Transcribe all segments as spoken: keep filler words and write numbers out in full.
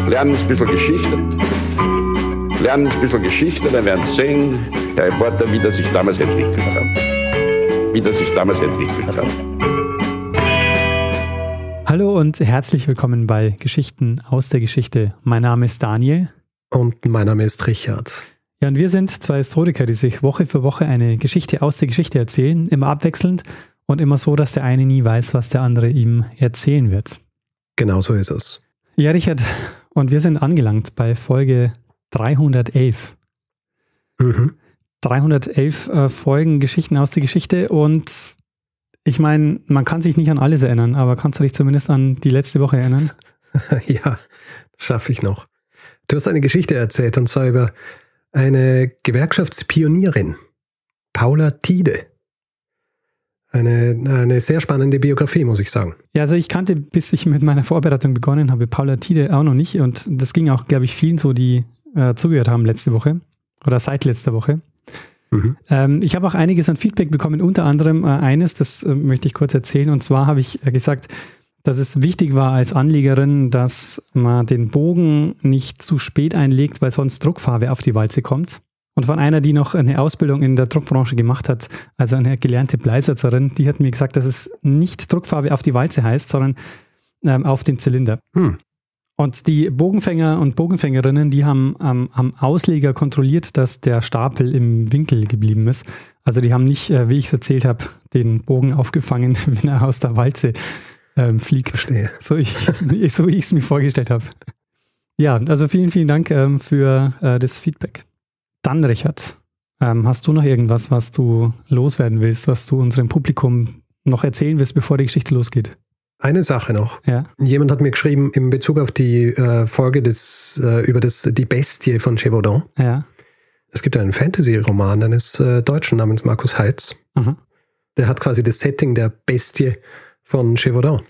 lernen ein bisschen Geschichte. Lernen ein bisschen Geschichte, dann werden Sie sehen, Herr Reporter, wie das sich damals entwickelt hat. Wie das sich damals entwickelt hat. Hallo und herzlich willkommen bei Geschichten aus der Geschichte. Mein Name ist Daniel. Und mein Name ist Richard. Ja, und wir sind zwei Historiker, die sich Woche für Woche eine Geschichte aus der Geschichte erzählen, immer abwechselnd und immer so, dass der eine nie weiß, was der andere ihm erzählen wird. Genau so ist es. Ja, Richard, und wir sind angelangt bei Folge dreihundertelf. Mhm. dreihundertelf äh, Folgen Geschichten aus der Geschichte und ich meine, man kann sich nicht an alles erinnern, aber kannst du dich zumindest an die letzte Woche erinnern? Ja, das schaffe ich noch. Du hast eine Geschichte erzählt und zwar über eine Gewerkschaftspionierin, Paula Thiede. Eine, eine sehr spannende Biografie, muss ich sagen. Ja, also ich kannte, bis ich mit meiner Vorbereitung begonnen habe, Paula Thiede auch noch nicht und das ging auch, glaube ich, vielen so, die äh, zugehört haben letzte Woche oder seit letzter Woche. Mhm. Ähm, ich habe auch einiges an Feedback bekommen, unter anderem äh, eines, das äh, möchte ich kurz erzählen, und zwar habe ich äh, gesagt, dass es wichtig war als Anlegerin, dass man den Bogen nicht zu spät einlegt, weil sonst Druckfarbe auf die Walze kommt. Und von einer, die noch eine Ausbildung in der Druckbranche gemacht hat, also eine gelernte Bleisatzerin, die hat mir gesagt, dass es nicht Druckfarbe auf die Walze heißt, sondern ähm, auf den Zylinder. Hm. Und die Bogenfänger und Bogenfängerinnen, die haben ähm, am Ausleger kontrolliert, dass der Stapel im Winkel geblieben ist. Also die haben nicht, äh, wie ich es erzählt habe, den Bogen aufgefangen, wenn er aus der Walze ähm, fliegt. Verstehe. So, ich, so wie ich es mir vorgestellt habe. Ja, also vielen, vielen Dank ähm, für äh, das Feedback. Dann, Richard, ähm, hast du noch irgendwas, was du loswerden willst, was du unserem Publikum noch erzählen willst, bevor die Geschichte losgeht? Eine Sache noch. Ja. Jemand hat mir geschrieben, in Bezug auf die äh, Folge des, äh, über das, die Bestie von Gévaudan. Ja. Es gibt einen Fantasy-Roman eines äh, Deutschen namens Markus Heitz. Mhm. Der hat quasi das Setting der Bestie von Gévaudan.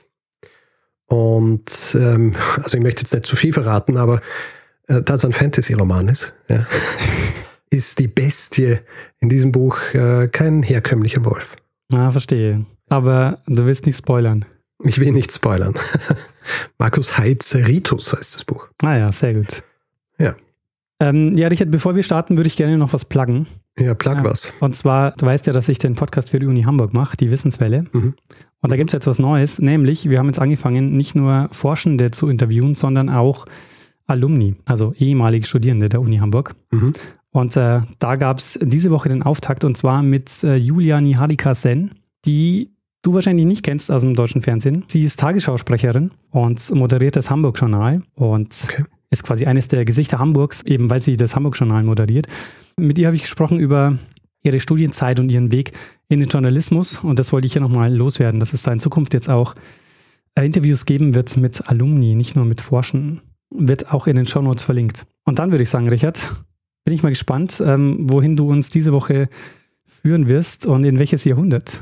Und ähm, also ich möchte jetzt nicht zu viel verraten, aber äh, da es ein Fantasy-Roman ist, ja, ist die Bestie in diesem Buch äh, kein herkömmlicher Wolf. Ah, verstehe. Aber du willst nicht spoilern. Ich will nicht spoilern. Markus Heitz Ritus heißt das Buch. Ah ja, sehr gut. Ja. Ähm, ja, Richard, bevor wir starten, würde ich gerne noch was pluggen. Ja, plug ja. was. Und zwar, du weißt ja, dass ich den Podcast für die Uni Hamburg mache, die Wissenswelle. Mhm. Und da gibt es jetzt was Neues, nämlich wir haben jetzt angefangen, nicht nur Forschende zu interviewen, sondern auch Alumni, also ehemalige Studierende der Uni Hamburg. Mhm. Und äh, da gab es diese Woche den Auftakt und zwar mit äh, Julia Niharika-Sen, die du wahrscheinlich nicht kennst aus dem deutschen Fernsehen. Sie ist Tagesschausprecherin und moderiert das Hamburg-Journal und okay. ist quasi eines der Gesichter Hamburgs, eben weil sie das Hamburg-Journal moderiert. Mit ihr habe ich gesprochen über ihre Studienzeit und ihren Weg in den Journalismus und das wollte ich hier nochmal loswerden, dass es da in Zukunft jetzt auch äh, Interviews geben wird mit Alumni, nicht nur mit Forschenden. Wird auch in den Shownotes verlinkt. Und dann würde ich sagen, Richard, bin ich mal gespannt, ähm, wohin du uns diese Woche führen wirst und in welches Jahrhundert.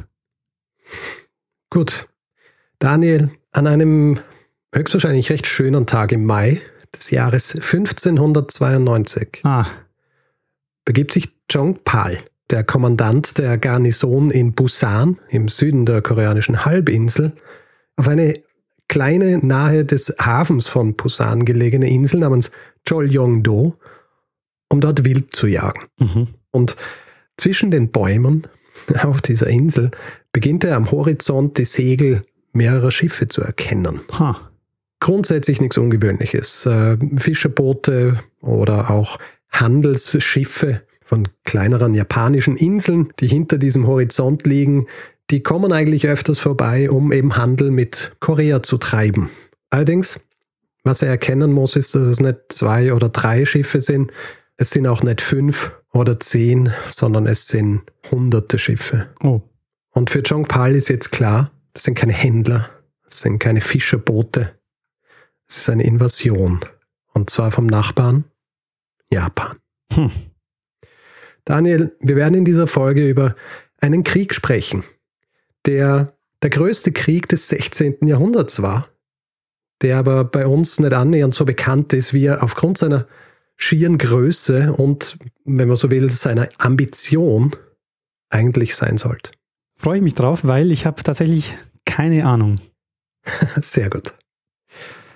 Gut. Daniel, an einem höchstwahrscheinlich recht schönen Tag im Mai des Jahres fünfzehnhundertzweiundneunzig ah. begibt sich Jong Pal, der Kommandant der Garnison in Busan im Süden der koreanischen Halbinsel, auf eine kleine, nahe des Hafens von Busan gelegene Insel namens Choljong-do, um dort Wild zu jagen. Mhm. Und zwischen den Bäumen auf dieser Insel beginnt er am Horizont die Segel mehrerer Schiffe zu erkennen. Ha. Grundsätzlich nichts Ungewöhnliches. Äh, Fischerboote oder auch Handelsschiffe von kleineren japanischen Inseln, die hinter diesem Horizont liegen, die kommen eigentlich öfters vorbei, um eben Handel mit Korea zu treiben. Allerdings, was er erkennen muss, ist, dass es nicht zwei oder drei Schiffe sind. Es sind auch nicht fünf oder zehn, sondern es sind hunderte Schiffe. Oh. Und für Jong Pal ist jetzt klar, das sind keine Händler, das sind keine Fischerboote. Es ist eine Invasion. Und zwar vom Nachbarn Japan. Hm. Daniel, wir werden in dieser Folge über einen Krieg sprechen, der der größte Krieg des sechzehnten Jahrhunderts war, der aber bei uns nicht annähernd so bekannt ist, wie er aufgrund seiner schieren Größe und, wenn man so will, seiner Ambition eigentlich sein sollte. Freue ich mich drauf, weil ich habe tatsächlich keine Ahnung. Sehr gut.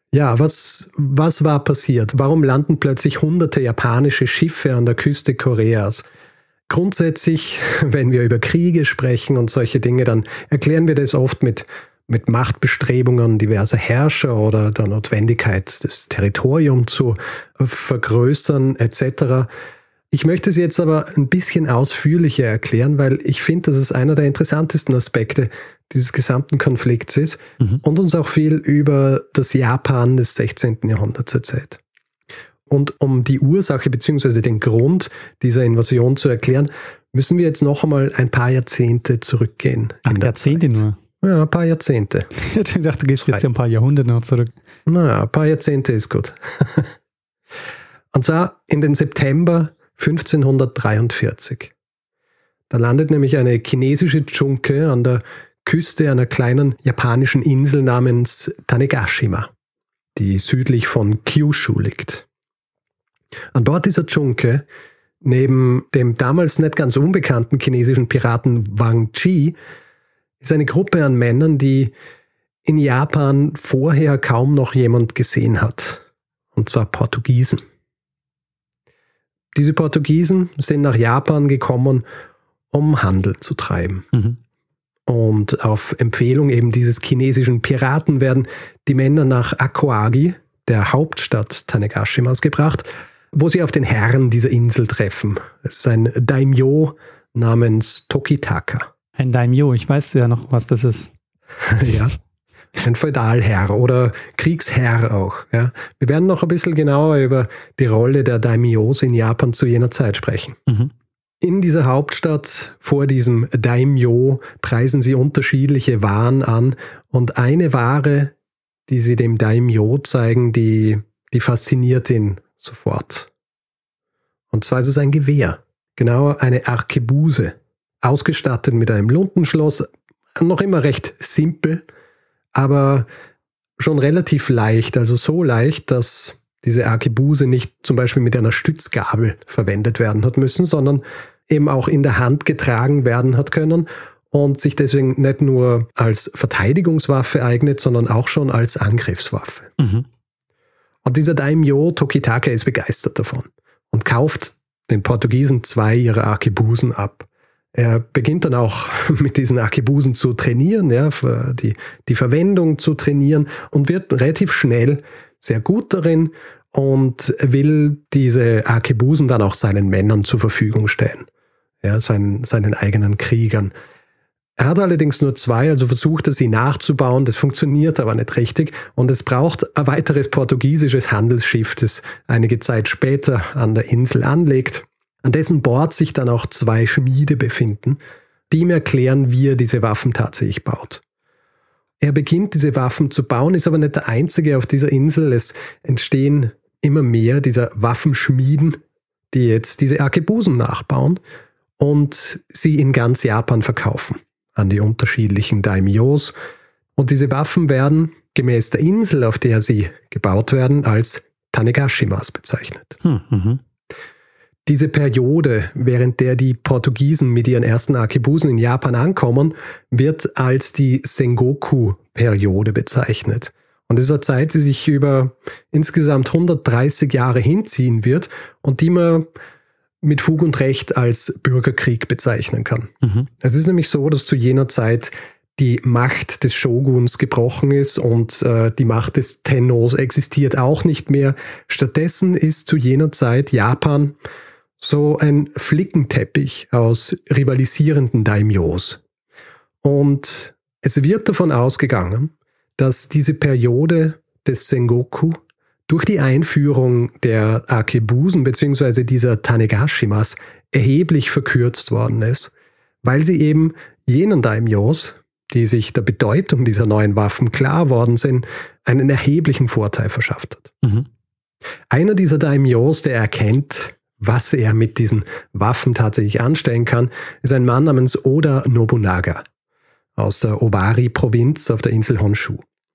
Ja, was, was war passiert? Warum landen plötzlich hunderte japanische Schiffe an der Küste Koreas? Grundsätzlich, wenn wir über Kriege sprechen und solche Dinge, dann erklären wir das oft mit, mit Machtbestrebungen diverser Herrscher oder der Notwendigkeit, das Territorium zu vergrößern et cetera. Ich möchte es jetzt aber ein bisschen ausführlicher erklären, weil ich finde, dass es einer der interessantesten Aspekte dieses gesamten Konflikts ist mhm. und uns auch viel über das Japan des sechzehnten Jahrhunderts erzählt. Und um die Ursache bzw. den Grund dieser Invasion zu erklären, müssen wir jetzt noch einmal ein paar Jahrzehnte zurückgehen. Ach, Jahrzehnte nur? Ja, ein paar Jahrzehnte. Ich dachte, du gehst jetzt ein paar Jahrhunderte noch zurück. Naja, ein paar Jahrzehnte ist gut. Und zwar in den September fünfzehnhundertdreiundvierzig. Da landet nämlich eine chinesische Junke an der Küste einer kleinen japanischen Insel namens Tanegashima, die südlich von Kyushu liegt. An Bord dieser Junke, neben dem damals nicht ganz unbekannten chinesischen Piraten Wang Chi, ist eine Gruppe an Männern, die in Japan vorher kaum noch jemand gesehen hat. Und zwar Portugiesen. Diese Portugiesen sind nach Japan gekommen, um Handel zu treiben. Mhm. Und auf Empfehlung eben dieses chinesischen Piraten werden die Männer nach Akoagi, der Hauptstadt Tanegashimas, gebracht, wo sie auf den Herrn dieser Insel treffen. Es ist ein Daimyo namens Tokitaka. Ein Daimyo, ich weiß ja noch, was das ist. Ja, ein Feudalherr oder Kriegsherr auch. Ja. Wir werden noch ein bisschen genauer über die Rolle der Daimyos in Japan zu jener Zeit sprechen. Mhm. In dieser Hauptstadt, vor diesem Daimyo, preisen sie unterschiedliche Waren an. Und eine Ware, die sie dem Daimyo zeigen, die, die fasziniert ihn sofort. Und zwar ist es ein Gewehr, genauer eine Arkebuse, ausgestattet mit einem Luntenschloss, noch immer recht simpel, aber schon relativ leicht, also so leicht, dass diese Arkebuse nicht zum Beispiel mit einer Stützgabel verwendet werden hat müssen, sondern eben auch in der Hand getragen werden hat können und sich deswegen nicht nur als Verteidigungswaffe eignet, sondern auch schon als Angriffswaffe. Mhm. Und dieser Daimyo Tokitaka ist begeistert davon und kauft den Portugiesen zwei ihrer Arkebusen ab. Er beginnt dann auch mit diesen Arkebusen zu trainieren, ja, die, die Verwendung zu trainieren und wird relativ schnell sehr gut darin und will diese Arkebusen dann auch seinen Männern zur Verfügung stellen, ja, seinen, seinen eigenen Kriegern. Er hat allerdings nur zwei, also versucht er sie nachzubauen, das funktioniert aber nicht richtig und es braucht ein weiteres portugiesisches Handelsschiff, das einige Zeit später an der Insel anlegt, an dessen Bord sich dann auch zwei Schmiede befinden, die ihm erklären, wie er diese Waffen tatsächlich baut. Er beginnt, diese Waffen zu bauen, ist aber nicht der Einzige auf dieser Insel. Es entstehen immer mehr dieser Waffenschmieden, die jetzt diese Arkebusen nachbauen und sie in ganz Japan verkaufen an die unterschiedlichen Daimyos. Und diese Waffen werden gemäß der Insel, auf der sie gebaut werden, als Tanegashimas bezeichnet. Hm, mhm. Diese Periode, während der die Portugiesen mit ihren ersten Arkebusen in Japan ankommen, wird als die Sengoku-Periode bezeichnet. Und das ist eine Zeit, die sich über insgesamt hundertdreißig Jahre hinziehen wird und die man mit Fug und Recht als Bürgerkrieg bezeichnen kann. Mhm. Es ist nämlich so, dass zu jener Zeit die Macht des Shoguns gebrochen ist und äh, die Macht des Tennos existiert auch nicht mehr. Stattdessen ist zu jener Zeit Japan so ein Flickenteppich aus rivalisierenden Daimyos. Und es wird davon ausgegangen, dass diese Periode des Sengoku durch die Einführung der Arkebusen bzw. dieser Tanegashimas erheblich verkürzt worden ist, weil sie eben jenen Daimyos, die sich der Bedeutung dieser neuen Waffen klar worden sind, einen erheblichen Vorteil verschafft hat. Mhm. Einer dieser Daimyos, der erkennt, was er mit diesen Waffen tatsächlich anstellen kann, ist ein Mann namens Oda Nobunaga aus der Owari-Provinz auf der Insel Honshu.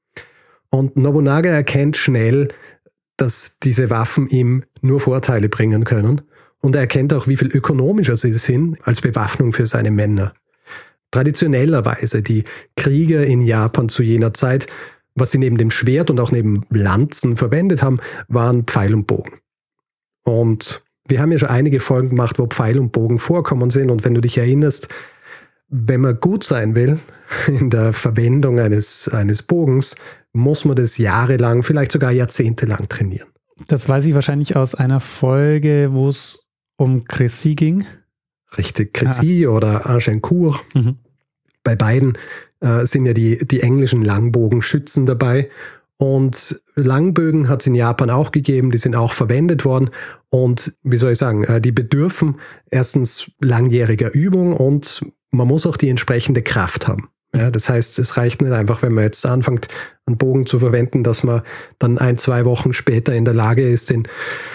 Und Nobunaga erkennt schnell, dass diese Waffen ihm nur Vorteile bringen können und er erkennt auch, wie viel ökonomischer sie sind als Bewaffnung für seine Männer. Traditionellerweise, die Krieger in Japan zu jener Zeit Was sie neben dem Schwert und auch neben Lanzen verwendet haben, waren Pfeil und Bogen. Und wir haben ja schon einige Folgen gemacht, wo Pfeil und Bogen vorkommen sind. Und wenn du dich erinnerst, wenn man gut sein will in der Verwendung eines, eines Bogens, muss man das jahrelang, vielleicht sogar jahrzehntelang trainieren. Das weiß ich wahrscheinlich aus einer Folge, wo es um Crécy ging. Richtig, Crécy ah. oder Agincourt. Mhm. Bei beiden äh, sind ja die, die englischen Langbogenschützen dabei. Und Langbögen hat es in Japan auch gegeben, die sind auch verwendet worden. Und wie soll ich sagen, äh, die bedürfen erstens langjähriger Übung und man muss auch die entsprechende Kraft haben. Ja, das heißt, es reicht nicht einfach, wenn man jetzt anfängt, einen Bogen zu verwenden, dass man dann ein, zwei Wochen später in der Lage ist, den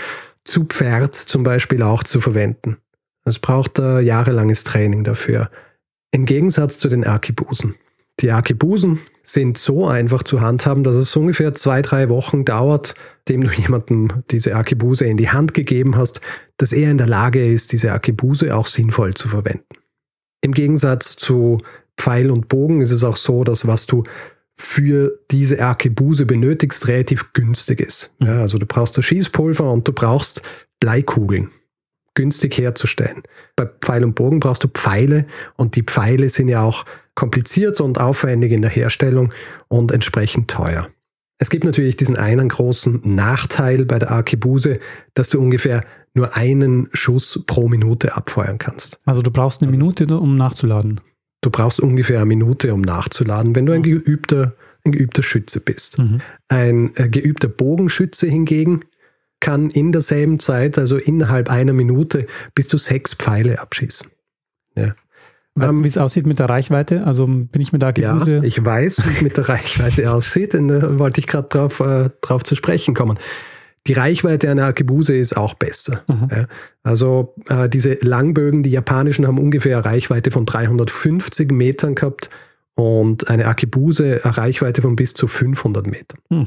zu Pferd zum Beispiel auch zu verwenden. Es braucht äh, jahrelanges Training dafür. Im Gegensatz zu den Arkebusen. Die Arkebusen sind so einfach zu handhaben, dass es ungefähr zwei, drei Wochen dauert, dem du jemandem diese Arkebuse in die Hand gegeben hast, dass er in der Lage ist, diese Arkebuse auch sinnvoll zu verwenden. Im Gegensatz zu Pfeil und Bogen ist es auch so, dass was du für diese Arkebuse benötigst, relativ günstig ist. Ja, also du brauchst das Schießpulver und du brauchst Bleikugeln. Günstig herzustellen. Bei Pfeil und Bogen brauchst du Pfeile und die Pfeile sind ja auch kompliziert und aufwendig in der Herstellung und entsprechend teuer. Es gibt natürlich diesen einen großen Nachteil bei der Arkebuse, dass du ungefähr nur einen Schuss pro Minute abfeuern kannst. Also du brauchst eine Minute, um nachzuladen? Du brauchst ungefähr eine Minute, um nachzuladen, wenn du ein geübter, ein geübter Schütze bist. Mhm. Ein äh, geübter Bogenschütze hingegen kann in derselben Zeit, also innerhalb einer Minute, bis zu sechs Pfeile abschießen. Ja. Weißt du, wie es aussieht mit der Reichweite? Also bin ich mit der Arkebuse? Ja, ich weiß, wie es mit der Reichweite aussieht, und da wollte ich gerade drauf, äh, drauf zu sprechen kommen. Die Reichweite einer Arkebuse ist auch besser. Mhm. Ja. Also äh, diese Langbögen, die japanischen, haben ungefähr eine Reichweite von dreihundertfünfzig Metern gehabt und eine Arkebuse eine Reichweite von bis zu fünfhundert Metern. Mhm.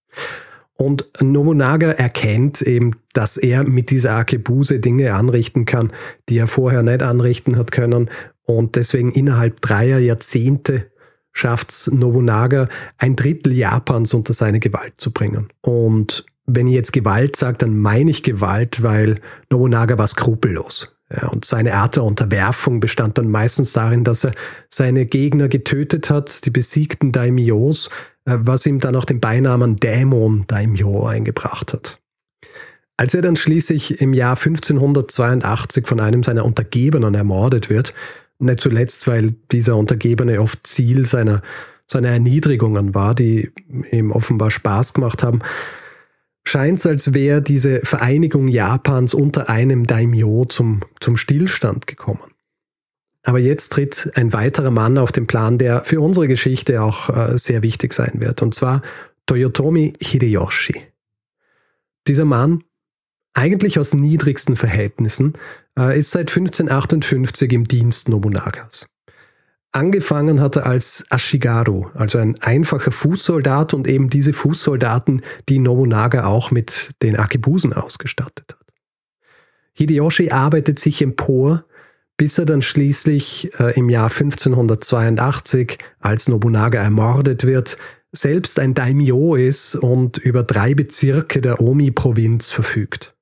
Und Nobunaga erkennt eben, dass er mit dieser Arkebuse Dinge anrichten kann, die er vorher nicht anrichten hat können. Und deswegen innerhalb dreier Jahrzehnte schafft es Nobunaga, ein Drittel Japans unter seine Gewalt zu bringen. Und wenn ich jetzt Gewalt sage, dann meine ich Gewalt, weil Nobunaga war skrupellos. Ja, und seine Art der Unterwerfung bestand dann meistens darin, dass er seine Gegner getötet hat, die besiegten Daimyos, was ihm dann auch den Beinamen Dämon-Daimyo eingebracht hat. Als er dann schließlich im Jahr fünfzehnhundertzweiundachtzig von einem seiner Untergebenen ermordet wird, nicht zuletzt, weil dieser Untergebene oft Ziel seiner, seiner Erniedrigungen war, die ihm offenbar Spaß gemacht haben, scheint es, als wäre diese Vereinigung Japans unter einem Daimyo zum, zum Stillstand gekommen. Aber jetzt tritt ein weiterer Mann auf den Plan, der für unsere Geschichte auch äh, sehr wichtig sein wird, und zwar Toyotomi Hideyoshi. Dieser Mann, eigentlich aus niedrigsten Verhältnissen, äh, ist seit fünfzehnhundertachtundfünfzig im Dienst Nobunagas. Angefangen hat er als Ashigaru, also ein einfacher Fußsoldat, und eben diese Fußsoldaten, die Nobunaga auch mit den Arkebusen ausgestattet hat. Hideyoshi arbeitet sich empor, bis er dann schließlich äh, im Jahr fünfzehnhundertzweiundachtzig, als Nobunaga ermordet wird, selbst ein Daimyo ist und über drei Bezirke der Omi-Provinz verfügt.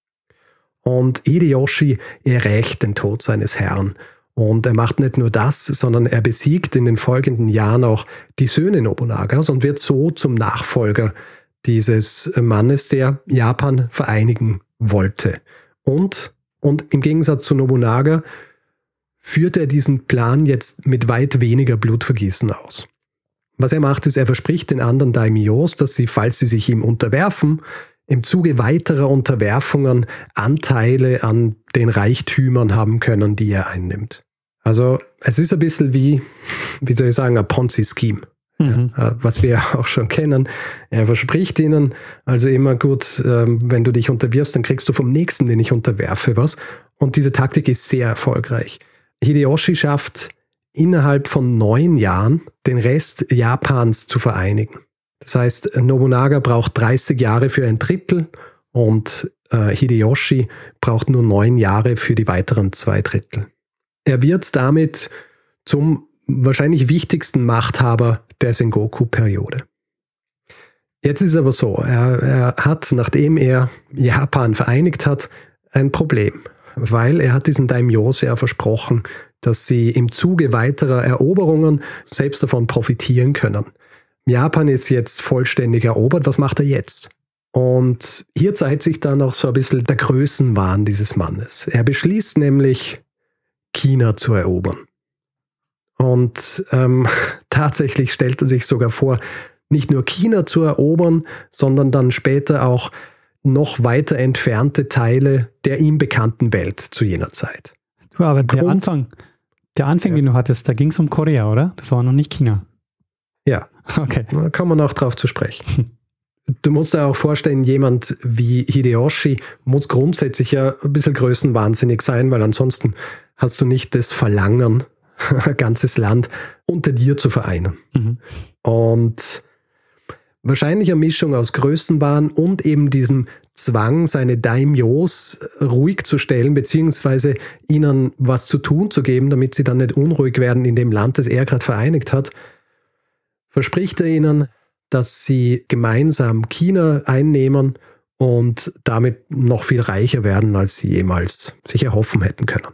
Und Hideyoshi errächt den Tod seines Herrn. Und er macht nicht nur das, sondern er besiegt in den folgenden Jahren auch die Söhne Nobunagas und wird so zum Nachfolger dieses Mannes, der Japan vereinigen wollte. Und, und im Gegensatz zu Nobunaga führt er diesen Plan jetzt mit weit weniger Blutvergießen aus. Was er macht, ist, er verspricht den anderen Daimyos, dass sie, falls sie sich ihm unterwerfen, im Zuge weiterer Unterwerfungen Anteile an den Reichtümern haben können, die er einnimmt. Also es ist ein bisschen wie, wie soll ich sagen, ein Ponzi-Scheme, mhm. ja, was wir auch schon kennen. Er verspricht ihnen also immer, gut, wenn du dich unterwirfst, dann kriegst du vom Nächsten, den ich unterwerfe, was. Und diese Taktik ist sehr erfolgreich. Hideyoshi schafft innerhalb von neun Jahren den Rest Japans zu vereinigen. Das heißt, Nobunaga braucht dreißig Jahre für ein Drittel und äh, Hideyoshi braucht nur neun Jahre für die weiteren zwei Drittel. Er wird damit zum wahrscheinlich wichtigsten Machthaber der Sengoku-Periode. Jetzt ist aber so, er, er hat, nachdem er Japan vereinigt hat, ein Problem, weil er hat diesen Daimyos ja versprochen, dass sie im Zuge weiterer Eroberungen selbst davon profitieren können. Japan ist jetzt vollständig erobert, was macht er jetzt? Und hier zeigt sich dann auch so ein bisschen der Größenwahn dieses Mannes. Er beschließt nämlich, China zu erobern. Und ähm, tatsächlich stellt er sich sogar vor, nicht nur China zu erobern, sondern dann später auch noch weiter entfernte Teile der ihm bekannten Welt zu jener Zeit. Du, aber der Grund, Anfang, der Anfang, ja. den du hattest, da ging es um Korea, oder? Das war noch nicht China. Ja, okay. Da kann man auch drauf zu sprechen. Du musst dir auch vorstellen, jemand wie Hideyoshi muss grundsätzlich ja ein bisschen größenwahnsinnig sein, weil ansonsten hast du nicht das Verlangen, ein ganzes Land unter dir zu vereinen. Mhm. Und wahrscheinlich eine Mischung aus Größenwahn und eben diesem Zwang, seine Daimyos ruhig zu stellen, beziehungsweise ihnen was zu tun zu geben, damit sie dann nicht unruhig werden in dem Land, das er gerade vereinigt hat, verspricht er ihnen, dass sie gemeinsam China einnehmen und damit noch viel reicher werden, als sie jemals sich erhoffen hätten können.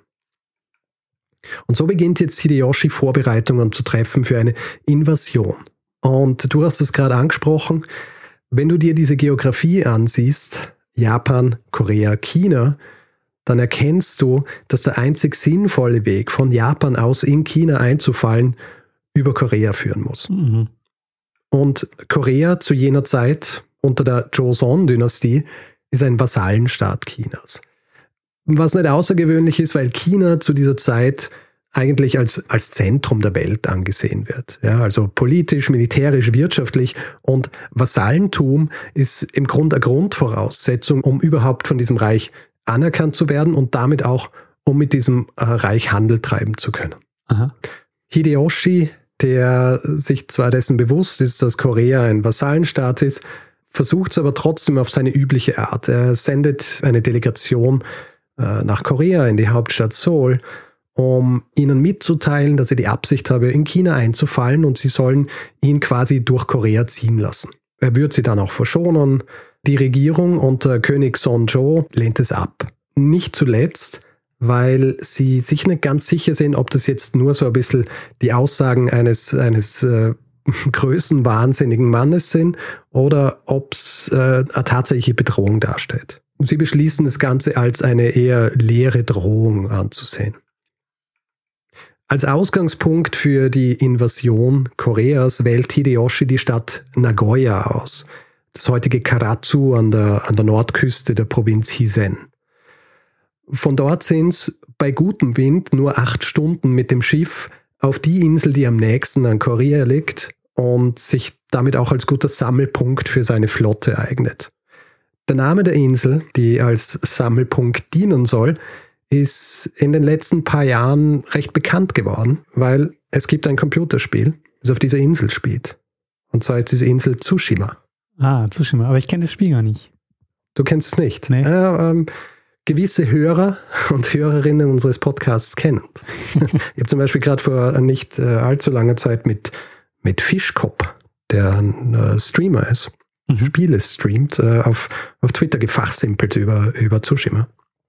Und so beginnt jetzt Hideyoshi Vorbereitungen zu treffen für eine Invasion. Und du hast es gerade angesprochen, wenn du dir diese Geografie ansiehst, Japan, Korea, China, dann erkennst du, dass der einzig sinnvolle Weg, von Japan aus in China einzufallen, über Korea führen muss. Mhm. Und Korea zu jener Zeit unter der Joseon-Dynastie ist ein Vasallenstaat Chinas. Was nicht außergewöhnlich ist, weil China zu dieser Zeit eigentlich als, als Zentrum der Welt angesehen wird. Ja, also politisch, militärisch, wirtschaftlich, und Vasallentum ist im Grunde eine Grundvoraussetzung, um überhaupt von diesem Reich anerkannt zu werden und damit auch, um mit diesem äh, Reich Handel treiben zu können. Aha. Hideyoshi, der sich zwar dessen bewusst ist, dass Korea ein Vasallenstaat ist, versucht es aber trotzdem auf seine übliche Art. Er sendet eine Delegation äh, nach Korea in die Hauptstadt Seoul, um ihnen mitzuteilen, dass er die Absicht habe, in China einzufallen, und sie sollen ihn quasi durch Korea ziehen lassen. Er wird sie dann auch verschonen. Die Regierung unter König Sonjo lehnt es ab. Nicht zuletzt, weil sie sich nicht ganz sicher sind, ob das jetzt nur so ein bisschen die Aussagen eines, eines äh, größenwahnsinnigen Mannes sind oder ob es äh, eine tatsächliche Bedrohung darstellt. Sie beschließen, das Ganze als eine eher leere Drohung anzusehen. Als Ausgangspunkt für die Invasion Koreas wählt Hideyoshi die Stadt Nagoya aus, das heutige Karatsu an der, an der Nordküste der Provinz Hizen. Von dort sind es bei gutem Wind nur acht Stunden mit dem Schiff auf die Insel, die am nächsten an Korea liegt und sich damit auch als guter Sammelpunkt für seine Flotte eignet. Der Name der Insel, die als Sammelpunkt dienen soll, ist in den letzten paar Jahren recht bekannt geworden, weil es gibt ein Computerspiel, das auf dieser Insel spielt. Und zwar ist diese Insel Tsushima. Ah, Tsushima, aber ich kenne das Spiel gar nicht. Du kennst es nicht? Nee. Äh, ähm, gewisse Hörer und Hörerinnen unseres Podcasts kennen. Ich habe zum Beispiel gerade vor nicht äh, allzu langer Zeit mit, mit Fischkopf, der ein äh, Streamer ist, mhm. Spiele streamt, äh, auf, auf Twitter gefachsimpelt über, über Tsushima.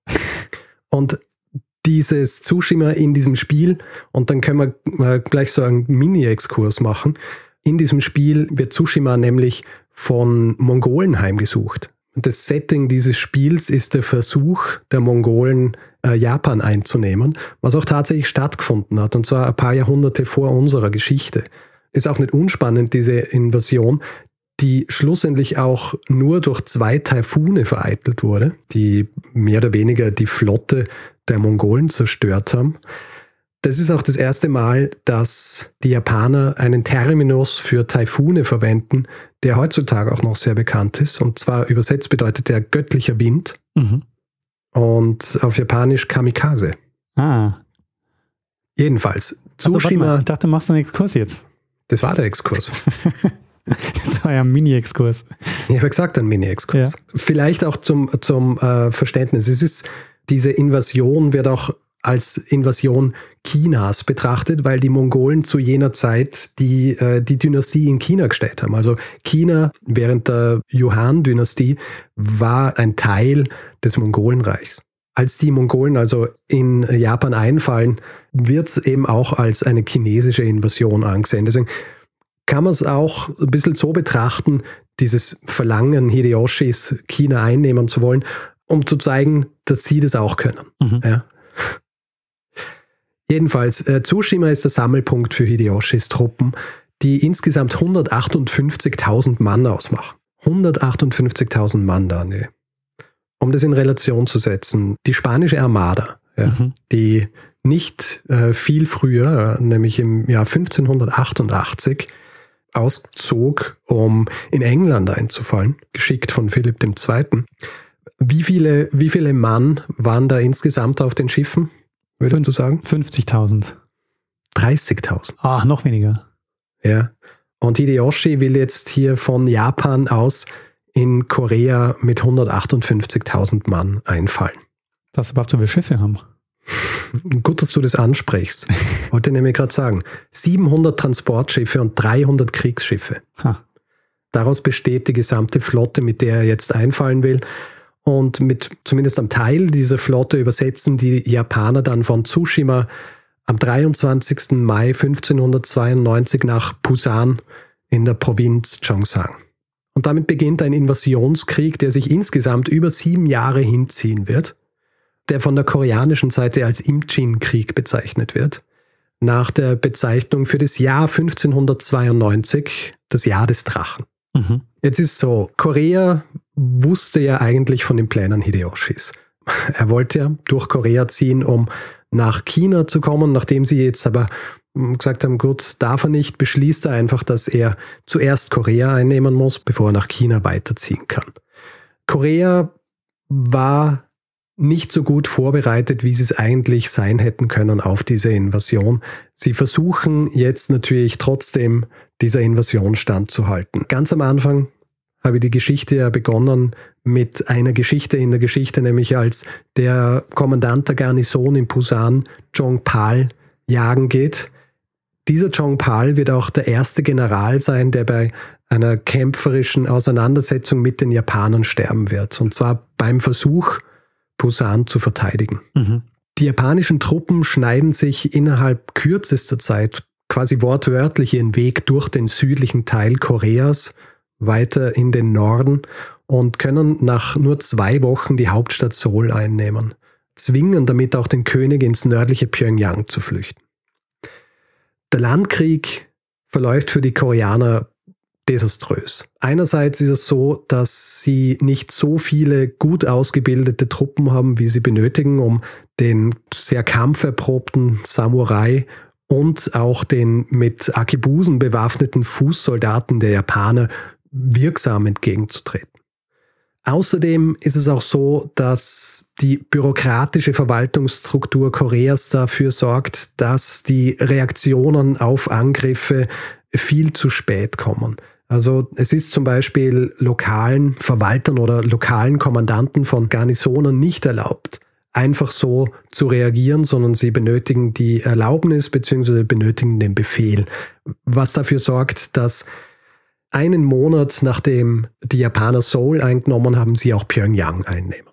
Und dieses Tsushima in diesem Spiel, und dann können wir äh, gleich so einen Mini-Exkurs machen, in diesem Spiel wird Tsushima nämlich von Mongolen heimgesucht. Das Setting dieses Spiels ist der Versuch der Mongolen, äh, Japan einzunehmen, was auch tatsächlich stattgefunden hat, und zwar ein paar Jahrhunderte vor unserer Geschichte. Ist auch nicht unspannend, diese Invasion, die schlussendlich auch nur durch zwei Taifune vereitelt wurde, die mehr oder weniger die Flotte der Mongolen zerstört haben. Das ist auch das erste Mal, dass die Japaner einen Terminus für Taifune verwenden, der heutzutage auch noch sehr bekannt ist. Und zwar übersetzt bedeutet der göttlicher Wind. Mhm. Und auf Japanisch Kamikaze. Ah. Jedenfalls, Tsushima. Also, ich dachte, du machst einen Exkurs jetzt. Das war der Exkurs. Das war ja ein Mini-Exkurs. Ich habe gesagt, ein Mini-Exkurs. Ja. Vielleicht auch zum, zum äh, Verständnis. Es ist, diese Invasion wird auch als Invasion Chinas betrachtet, weil die Mongolen zu jener Zeit die, äh, die Dynastie in China gestellt haben. Also China während der Yuan-Dynastie war ein Teil des Mongolenreichs. Als die Mongolen also in Japan einfallen, wird es eben auch als eine chinesische Invasion angesehen. Deswegen kann man es auch ein bisschen so betrachten, dieses Verlangen Hideyoshis, China einnehmen zu wollen, um zu zeigen, dass sie das auch können. Mhm. Ja. Jedenfalls, äh, Tsushima ist der Sammelpunkt für Hideyoshis Truppen, die insgesamt hundertachtundfünfzigtausend Mann ausmachen. hundertachtundfünfzigtausend Mann da, ne. Um das in Relation zu setzen, die spanische Armada, ja, mhm. die nicht äh, viel früher, äh, nämlich im Jahr fünfzehnhundertachtundachtzig, auszog, um in England einzufallen, geschickt von Philipp der Zweite. Wie viele, wie viele Mann waren da insgesamt auf den Schiffen, würdest Fün- du sagen? fünfzigtausend. dreißigtausend. Ah, noch weniger. Ja. Und Hideyoshi will jetzt hier von Japan aus in Korea mit hundertachtundfünfzigtausend Mann einfallen. Dass überhaupt so viele Schiffe haben. Gut, dass du das ansprichst. Wollte nämlich gerade sagen, siebenhundert Transportschiffe und dreihundert Kriegsschiffe. Ha. Daraus besteht die gesamte Flotte, mit der er jetzt einfallen will. Und mit zumindest einem Teil dieser Flotte übersetzen die Japaner dann von Tsushima am dreiundzwanzigsten Mai fünfzehnhundertzweiundneunzig nach Pusan in der Provinz Gyeongsang. Und damit beginnt ein Invasionskrieg, der sich insgesamt über sieben Jahre hinziehen wird, der von der koreanischen Seite als Imjin-Krieg bezeichnet wird, nach der Bezeichnung für das Jahr fünfzehnhundertzweiundneunzig, das Jahr des Drachen. Mhm. Jetzt ist so, Korea wusste ja eigentlich von den Plänen Hideyoshis. Er wollte ja durch Korea ziehen, um nach China zu kommen, nachdem sie jetzt aber gesagt haben, gut, darf er nicht, beschließt er einfach, dass er zuerst Korea einnehmen muss, bevor er nach China weiterziehen kann. Korea war nicht so gut vorbereitet, wie sie es eigentlich sein hätten können auf diese Invasion. Sie versuchen jetzt natürlich trotzdem, dieser Invasion standzuhalten. Ganz am Anfang habe ich die Geschichte ja begonnen mit einer Geschichte in der Geschichte, nämlich als der Kommandant der Garnison in Pusan, Zhongpal, jagen geht. Dieser Zhongpal wird auch der erste General sein, der bei einer kämpferischen Auseinandersetzung mit den Japanern sterben wird. Und zwar beim Versuch, Pusan zu verteidigen. Mhm. Die japanischen Truppen schneiden sich innerhalb kürzester Zeit quasi wortwörtlich ihren Weg durch den südlichen Teil Koreas weiter in den Norden und können nach nur zwei Wochen die Hauptstadt Seoul einnehmen, zwingen damit auch den König ins nördliche Pyongyang zu flüchten. Der Landkrieg verläuft für die Koreaner desaströs. Einerseits ist es so, dass sie nicht so viele gut ausgebildete Truppen haben, wie sie benötigen, um den sehr kampferprobten Samurai und auch den mit Arkebusen bewaffneten Fußsoldaten der Japaner wirksam entgegenzutreten. Außerdem ist es auch so, dass die bürokratische Verwaltungsstruktur Koreas dafür sorgt, dass die Reaktionen auf Angriffe viel zu spät kommen. Also es ist zum Beispiel lokalen Verwaltern oder lokalen Kommandanten von Garnisonen nicht erlaubt, einfach so zu reagieren, sondern sie benötigen die Erlaubnis bzw. benötigen den Befehl, was dafür sorgt, dass einen Monat nachdem die Japaner Seoul eingenommen haben, sie auch Pyongyang einnehmen.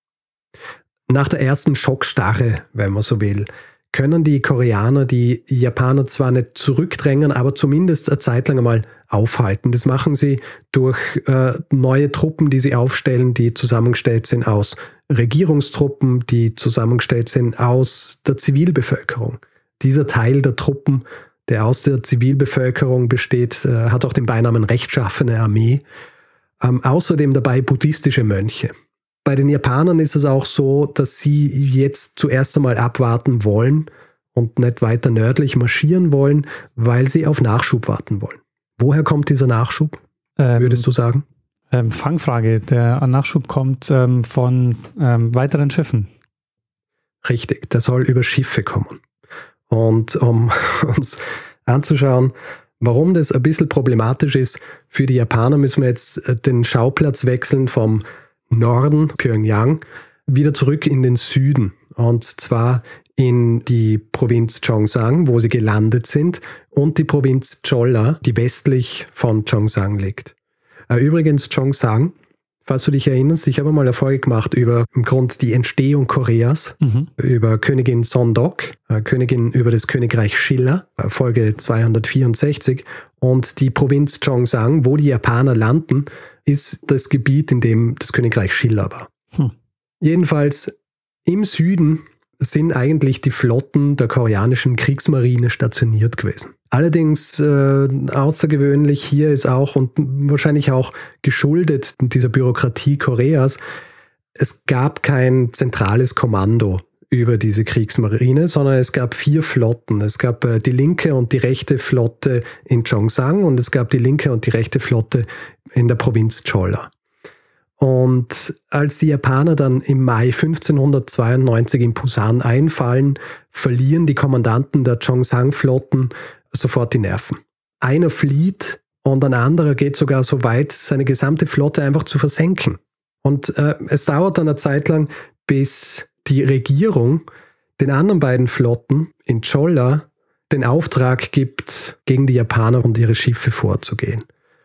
Nach der ersten Schockstarre, wenn man so will, können die Koreaner die Japaner zwar nicht zurückdrängen, aber zumindest eine Zeit lang einmal aufhalten. Das machen sie durch äh, neue Truppen, die sie aufstellen, die zusammengestellt sind aus Regierungstruppen, die zusammengestellt sind aus der Zivilbevölkerung. Dieser Teil der Truppen, der aus der Zivilbevölkerung besteht, äh, hat auch den Beinamen rechtschaffene Armee. Ähm, außerdem dabei buddhistische Mönche. Bei den Japanern ist es auch so, dass sie jetzt zuerst einmal abwarten wollen und nicht weiter nördlich marschieren wollen, weil sie auf Nachschub warten wollen. Woher kommt dieser Nachschub, ähm, würdest du sagen? Ähm, Fangfrage. Der Nachschub kommt ähm, von ähm, weiteren Schiffen. Richtig, der soll über Schiffe kommen. Und um uns anzuschauen, warum das ein bisschen problematisch ist für die Japaner, müssen wir jetzt den Schauplatz wechseln vom Norden, Pyongyang, wieder zurück in den Süden. Und zwar in die Provinz Gyeongsang, wo sie gelandet sind, und die Provinz Jeolla, die westlich von Gyeongsang liegt. Übrigens, Gyeongsang, falls du dich erinnerst, ich habe mal eine Folge gemacht über im Grunde die Entstehung Koreas, mhm. über Königin Sondok, Königin über das Königreich Shilla, Folge zweihundertvierundsechzig. Und die Provinz Gyeongsang, wo die Japaner landen, ist das Gebiet, in dem das Königreich Shilla war. Hm. Jedenfalls im Süden sind eigentlich die Flotten der koreanischen Kriegsmarine stationiert gewesen. Allerdings äh, außergewöhnlich hier ist auch und wahrscheinlich auch geschuldet dieser Bürokratie Koreas, es gab kein zentrales Kommando über diese Kriegsmarine, sondern es gab vier Flotten. Es gab äh, die linke und die rechte Flotte in Gyeongsang und es gab die linke und die rechte Flotte in der Provinz Jeolla. Und als die Japaner dann im Mai fünfzehnhundertzweiundneunzig in Pusan einfallen, verlieren die Kommandanten der Gyeongsang-Flotten sofort die Nerven. Einer flieht und ein anderer geht sogar so weit, seine gesamte Flotte einfach zu versenken. Und äh, es dauert dann eine Zeit lang, bis die Regierung den anderen beiden Flotten in Jeolla den Auftrag gibt, gegen die Japaner und ihre Schiffe vorzugehen.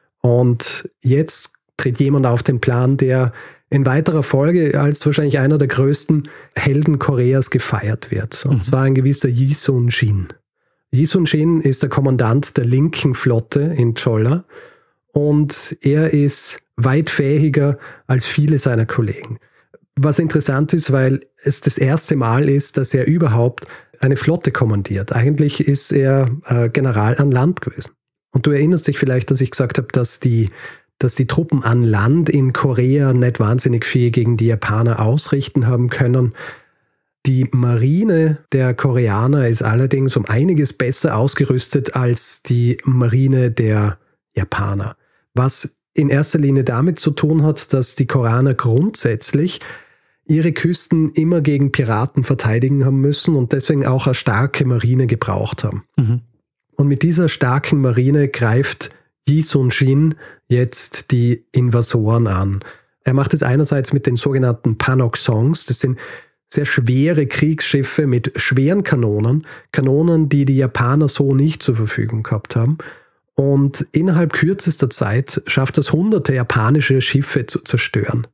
Und jetzt tritt jemand auf den Plan, der in weiterer Folge als wahrscheinlich einer der größten Helden Koreas gefeiert wird. Und mhm. zwar ein gewisser Yi Sun-shin. Yi Sun-shin ist der Kommandant der linken Flotte in Jeolla und er ist weit fähiger als viele seiner Kollegen. Was interessant ist, weil es das erste Mal ist, dass er überhaupt eine Flotte kommandiert. Eigentlich ist er äh, General an Land gewesen. Und du erinnerst dich vielleicht, dass ich gesagt habe, dass die dass die Truppen an Land in Korea nicht wahnsinnig viel gegen die Japaner ausrichten haben können. Die Marine der Koreaner ist allerdings um einiges besser ausgerüstet als die Marine der Japaner. Was in erster Linie damit zu tun hat, dass die Koreaner grundsätzlich ihre Küsten immer gegen Piraten verteidigen haben müssen und deswegen auch eine starke Marine gebraucht haben. Mhm. Und mit dieser starken Marine greift Yi Sun-shin jetzt die Invasoren an. Er macht es einerseits mit den sogenannten Panoksongs. Das sind sehr schwere Kriegsschiffe mit schweren Kanonen. Kanonen, die die Japaner so nicht zur Verfügung gehabt haben. Und innerhalb kürzester Zeit schafft es hunderte japanische Schiffe zu zerstören.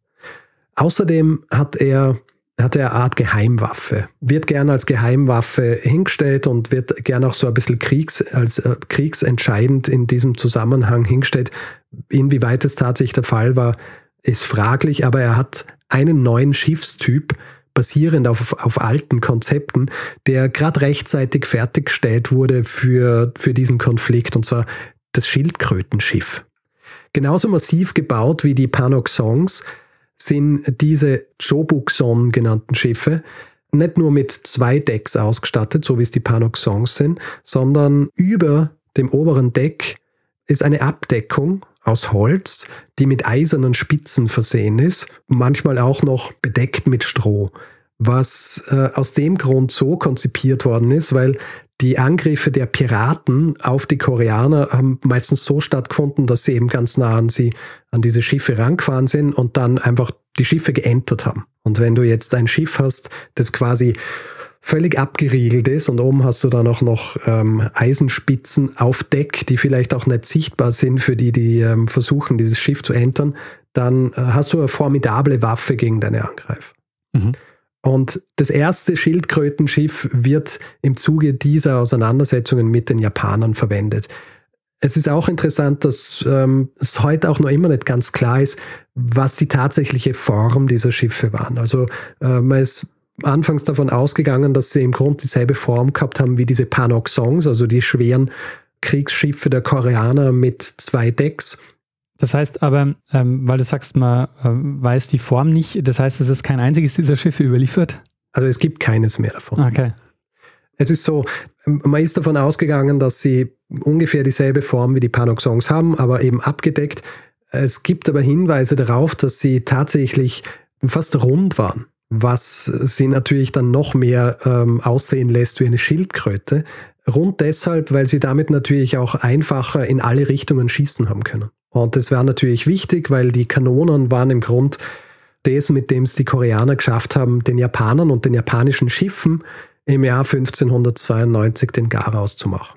Außerdem hat er hat er eine Art Geheimwaffe. Wird gerne als Geheimwaffe hingestellt und wird gerne auch so ein bisschen Kriegs, als äh, kriegsentscheidend in diesem Zusammenhang hingestellt. Inwieweit es tatsächlich der Fall war, ist fraglich, aber er hat einen neuen Schiffstyp, basierend auf, auf alten Konzepten, der gerade rechtzeitig fertiggestellt wurde für, für diesen Konflikt, und zwar das Schildkrötenschiff. Genauso massiv gebaut wie die Panoksongs sind diese Chobukson genannten Schiffe nicht nur mit zwei Decks ausgestattet, so wie es die Panoksongs sind, sondern über dem oberen Deck ist eine Abdeckung aus Holz, die mit eisernen Spitzen versehen ist, manchmal auch noch bedeckt mit Stroh, was äh, aus dem Grund so konzipiert worden ist, weil die Angriffe der Piraten auf die Koreaner haben meistens so stattgefunden, dass sie eben ganz nah an sie, an diese Schiffe rangefahren sind und dann einfach die Schiffe geentert haben. Und wenn du jetzt ein Schiff hast, das quasi völlig abgeriegelt ist und oben hast du dann auch noch ähm, Eisenspitzen auf Deck, die vielleicht auch nicht sichtbar sind für die, die ähm, versuchen, dieses Schiff zu entern, dann äh, hast du eine formidable Waffe gegen deine Angreifer. Mhm. Und das erste Schildkrötenschiff wird im Zuge dieser Auseinandersetzungen mit den Japanern verwendet. Es ist auch interessant, dass ähm, es heute auch noch immer nicht ganz klar ist, was die tatsächliche Form dieser Schiffe waren. Also äh, man ist anfangs davon ausgegangen, dass sie im Grunde dieselbe Form gehabt haben wie diese Panoksongs, also die schweren Kriegsschiffe der Koreaner mit zwei Decks. Das heißt aber, ähm, weil du sagst, man äh, weiß die Form nicht, das heißt, es ist kein einziges dieser Schiffe überliefert? Also es gibt keines mehr davon. Okay. Es ist so, man ist davon ausgegangen, dass sie ungefähr dieselbe Form wie die Panoksongs haben, aber eben abgedeckt. Es gibt aber Hinweise darauf, dass sie tatsächlich fast rund waren, was sie natürlich dann noch mehr ähm, aussehen lässt wie eine Schildkröte. Rund deshalb, weil sie damit natürlich auch einfacher in alle Richtungen schießen haben können. Und das war natürlich wichtig, weil die Kanonen waren im Grund das, mit dem es die Koreaner geschafft haben, den Japanern und den japanischen Schiffen im Jahr fünfzehnhundertzweiundneunzig den Garaus zu machen.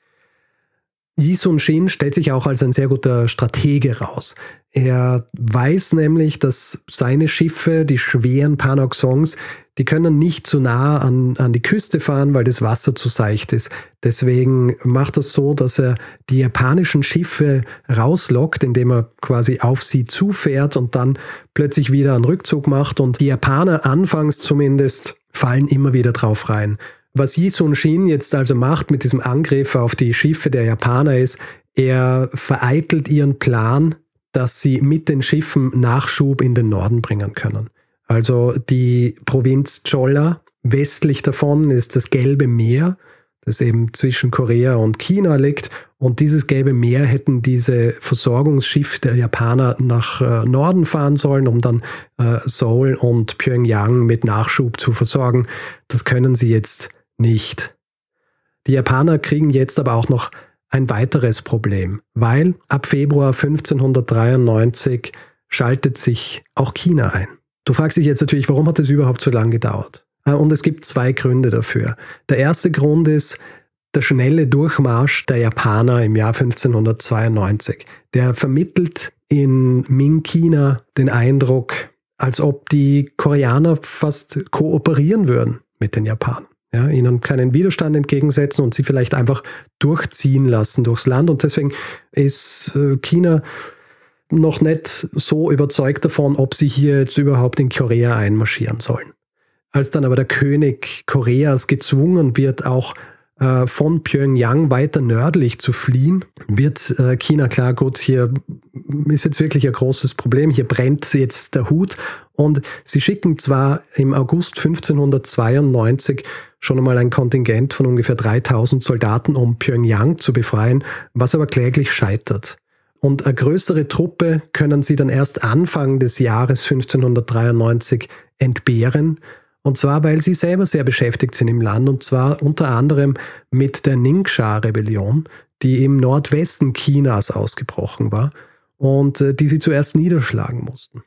Yi Sun-shin stellt sich auch als ein sehr guter Stratege raus. Er weiß nämlich, dass seine Schiffe, die schweren Panoksongs, die können nicht zu nah an, an die Küste fahren, weil das Wasser zu seicht ist. Deswegen macht er es so, dass er die japanischen Schiffe rauslockt, indem er quasi auf sie zufährt und dann plötzlich wieder einen Rückzug macht. Und die Japaner, anfangs zumindest, fallen immer wieder drauf rein. Was Yi Sun-shin jetzt also macht mit diesem Angriff auf die Schiffe der Japaner ist, er vereitelt ihren Plan, dass sie mit den Schiffen Nachschub in den Norden bringen können. Also die Provinz Cholla, westlich davon ist das Gelbe Meer, das eben zwischen Korea und China liegt. Und dieses Gelbe Meer hätten diese Versorgungsschiffe der Japaner nach äh, Norden fahren sollen, um dann äh, Seoul und Pyongyang mit Nachschub zu versorgen. Das können sie jetzt nicht. Die Japaner kriegen jetzt aber auch noch ein weiteres Problem, weil ab Februar fünfzehnhundertdreiundneunzig schaltet sich auch China ein. Du fragst dich jetzt natürlich, warum hat es überhaupt so lange gedauert? Und es gibt zwei Gründe dafür. Der erste Grund ist der schnelle Durchmarsch der Japaner im Jahr fünfzehnhundertzweiundneunzig. Der vermittelt in Ming-China den Eindruck, als ob die Koreaner fast kooperieren würden mit den Japanern. Ja, ihnen keinen Widerstand entgegensetzen und sie vielleicht einfach durchziehen lassen durchs Land. Und deswegen ist China noch nicht so überzeugt davon, ob sie hier jetzt überhaupt in Korea einmarschieren sollen. Als dann aber der König Koreas gezwungen wird, auch äh, von Pyongyang weiter nördlich zu fliehen, wird äh, China klar, gut, hier ist jetzt wirklich ein großes Problem, hier brennt jetzt der Hut. Und sie schicken zwar im August fünfzehnhundertzweiundneunzig schon einmal ein Kontingent von ungefähr dreitausend Soldaten, um Pyongyang zu befreien, was aber kläglich scheitert. Und eine größere Truppe können sie dann erst Anfang des Jahres fünfzehnhundertdreiundneunzig entbehren. Und zwar, weil sie selber sehr beschäftigt sind im Land, und zwar unter anderem mit der Ningxia-Rebellion, die im Nordwesten Chinas ausgebrochen war und äh, die sie zuerst niederschlagen mussten.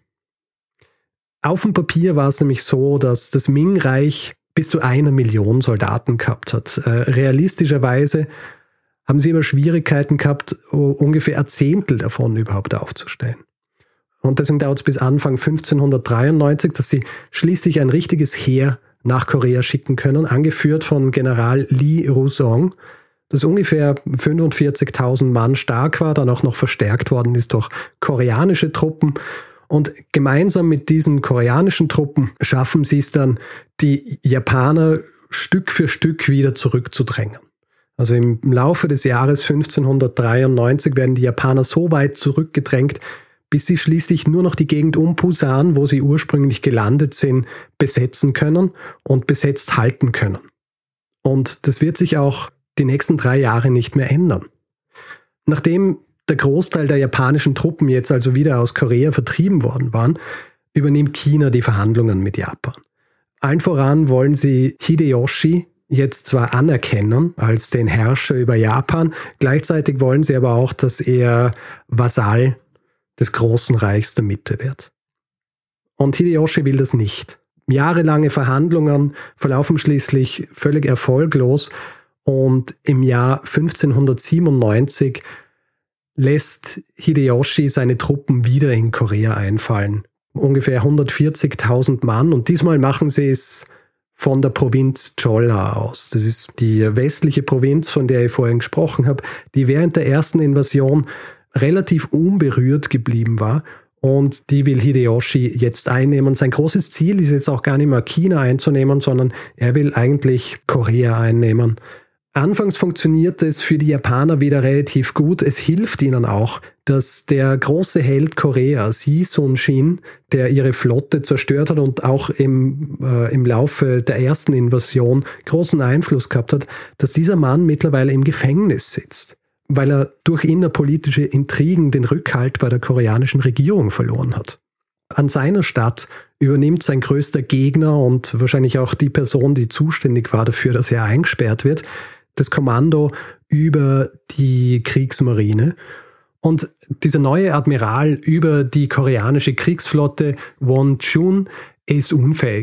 Auf dem Papier war es nämlich so, dass das Ming-Reich bis zu einer Million Soldaten gehabt hat. Äh, realistischerweise haben sie aber Schwierigkeiten gehabt, ungefähr ein Zehntel davon überhaupt aufzustellen. Und deswegen dauert es bis Anfang fünfzehnhundertdreiundneunzig, dass sie schließlich ein richtiges Heer nach Korea schicken können, angeführt von General Lee Rusong, das ungefähr fünfundvierzigtausend Mann stark war, dann auch noch verstärkt worden ist durch koreanische Truppen. Und gemeinsam mit diesen koreanischen Truppen schaffen sie es dann, die Japaner Stück für Stück wieder zurückzudrängen. Also im Laufe des Jahres fünfzehnhundertdreiundneunzig werden die Japaner so weit zurückgedrängt, bis sie schließlich nur noch die Gegend um Pusan, wo sie ursprünglich gelandet sind, besetzen können und besetzt halten können. Und das wird sich auch die nächsten drei Jahre nicht mehr ändern. Nachdem der Großteil der japanischen Truppen jetzt also wieder aus Korea vertrieben worden waren, übernimmt China die Verhandlungen mit Japan. Allen voran wollen sie Hideyoshi jetzt zwar anerkennen als den Herrscher über Japan, gleichzeitig wollen sie aber auch, dass er Vasall des großen Reichs der Mitte wird. Und Hideyoshi will das nicht. Jahrelange Verhandlungen verlaufen schließlich völlig erfolglos und im Jahr fünfzehnhundertsiebenundneunzig lässt Hideyoshi seine Truppen wieder in Korea einfallen. Ungefähr hundertvierzigtausend Mann, und diesmal machen sie es von der Provinz Cholla aus. Das ist die westliche Provinz, von der ich vorhin gesprochen habe, die während der ersten Invasion relativ unberührt geblieben war, und die will Hideyoshi jetzt einnehmen. Sein großes Ziel ist jetzt auch gar nicht mehr China einzunehmen, sondern er will eigentlich Korea einnehmen. Anfangs funktioniert es für die Japaner wieder relativ gut. Es hilft ihnen auch, dass der große Held Koreas, Yi Sun-shin, der ihre Flotte zerstört hat und auch im, äh, im Laufe der ersten Invasion großen Einfluss gehabt hat, dass dieser Mann mittlerweile im Gefängnis sitzt, weil er durch innerpolitische Intrigen den Rückhalt bei der koreanischen Regierung verloren hat. An seiner Stadt übernimmt sein größter Gegner und wahrscheinlich auch die Person, die zuständig war dafür, dass er eingesperrt wird, das Kommando über die Kriegsmarine. Und dieser neue Admiral über die koreanische Kriegsflotte, Won Chun, ist unfähig.